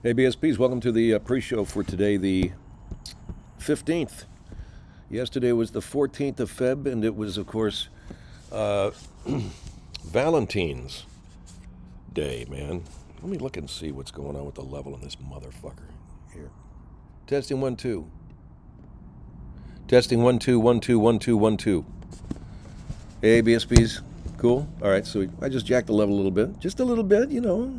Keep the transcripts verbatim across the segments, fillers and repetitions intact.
Hey, B S Ps, welcome to the uh, pre-show for today, the fifteenth. Yesterday was the fourteenth of Feb, and it was, of course, uh, Valentine's Day, man. Let me look and see what's going on with the level in this motherfucker. Here. Testing one, two. Testing one, two, one, two, one, two, one, two. Hey, B S Ps, cool? All right, so I just jacked the level a little bit. Just a little bit, you know.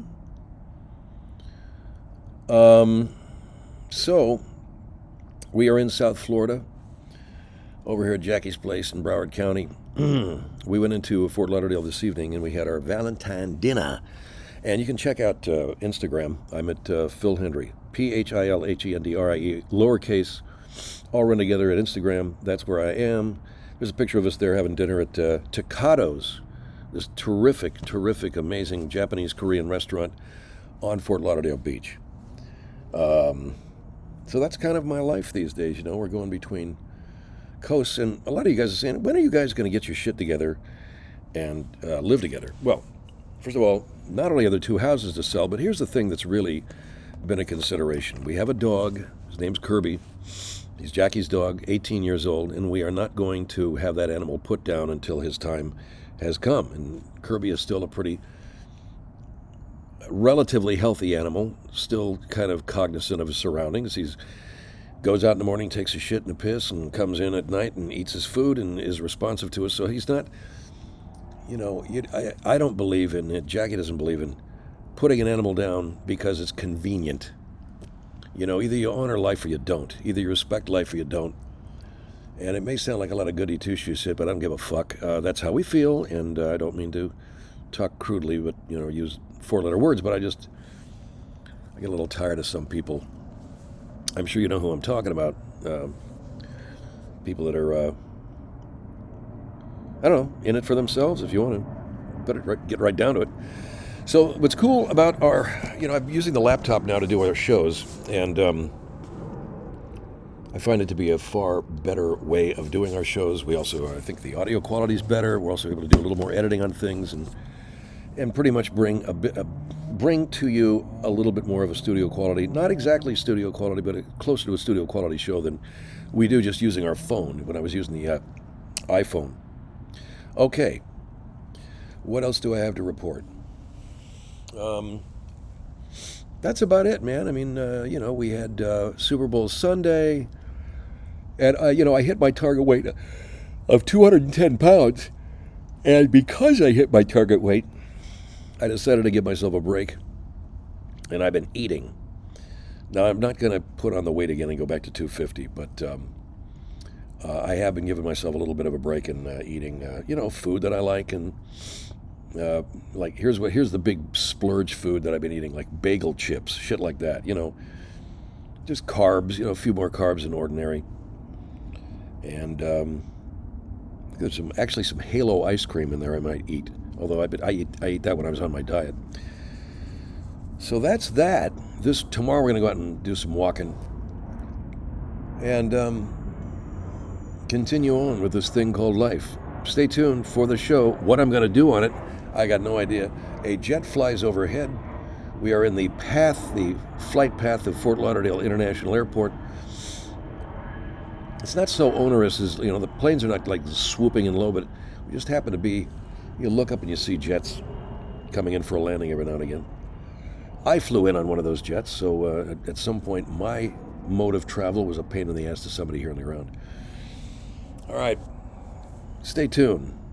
Um, so, we are in South Florida, over here at Jackie's Place in Broward County. We went into Fort Lauderdale this evening, and we had our Valentine dinner. And you can check out uh, Instagram. I'm at uh, Phil Hendry, P H I L H E N D R I E, lowercase, all run together at Instagram. That's where I am. There's a picture of us there having dinner at uh, Takado's, this terrific, terrific, amazing Japanese-Korean restaurant on Fort Lauderdale Beach. Um, so that's kind of my life these days, you know. We're going between coasts, and a lot of you guys are saying, when are you guys going to get your shit together and uh, live together? Well, first of all, not only are there two houses to sell, but here's the thing that's really been a consideration. We have a dog. His name's Kirby. He's Jackie's dog, eighteen years old, and we are not going to have that animal put down until his time has come. And Kirby is still a pretty relatively healthy animal, still kind of cognizant of his surroundings. He's goes out in the morning, takes a shit and a piss, and comes in at night and eats his food and is responsive to us. So he's not, you know, you, I, I don't believe in it. Jackie doesn't believe in putting an animal down because it's convenient. You know, either you honor life or you don't. Either you respect life or you don't. And it may sound like a lot of goody two-shoes shit, but I don't give a fuck. Uh, that's how we feel, and uh, I don't mean to talk crudely, but, you know, use four-letter words, but I just, I get a little tired of some people. I'm sure you know who I'm talking about. Uh, people that are, uh, I don't know, in it for themselves, if you want to put it right, get right down to it. So what's cool about our, you know, I'm using the laptop now to do our shows, and um, I find it to be a far better way of doing our shows. We also, I think the audio quality is better. We're also able to do a little more editing on things, and and pretty much bring a bit, a, bring to you a little bit more of a studio quality. Not exactly studio quality, but a, closer to a studio quality show than we do just using our phone, when I was using the uh, iPhone. Okay, what else do I have to report? Um, that's about it, man. I mean, uh, you know, we had uh, Super Bowl Sunday, and, uh, you know, I hit my target weight of two hundred ten pounds, and because I hit my target weight, I decided to give myself a break, and I've been eating. Now, I'm not going to put on the weight again and go back to two fifty, but um, uh, I have been giving myself a little bit of a break and uh, eating, uh, you know, food that I like, and uh, like here's what here's the big splurge food that I've been eating, like bagel chips, shit like that, you know, just carbs, you know, a few more carbs than ordinary, and um, there's some actually some Halo ice cream in there I might eat. Although I, I, eat, I eat that when I was on my diet. So that's that. This tomorrow we're going to go out and do some walking. And um, continue on with this thing called life. Stay tuned for the show. What I'm going to do on it, I got no idea. A jet flies overhead. We are in the path, the flight path of Fort Lauderdale International Airport. It's not so onerous as, you know, the planes are not like swooping in low, but we just happen to be, you look up and you see jets coming in for a landing every now and again. I flew in on one of those jets, so uh, at some point my mode of travel was a pain in the ass to somebody here on the ground. All right, stay tuned.